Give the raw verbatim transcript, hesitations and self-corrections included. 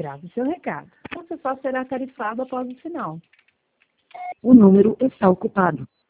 Grave seu recado. Você só será tarifado após o sinal. O número está ocupado.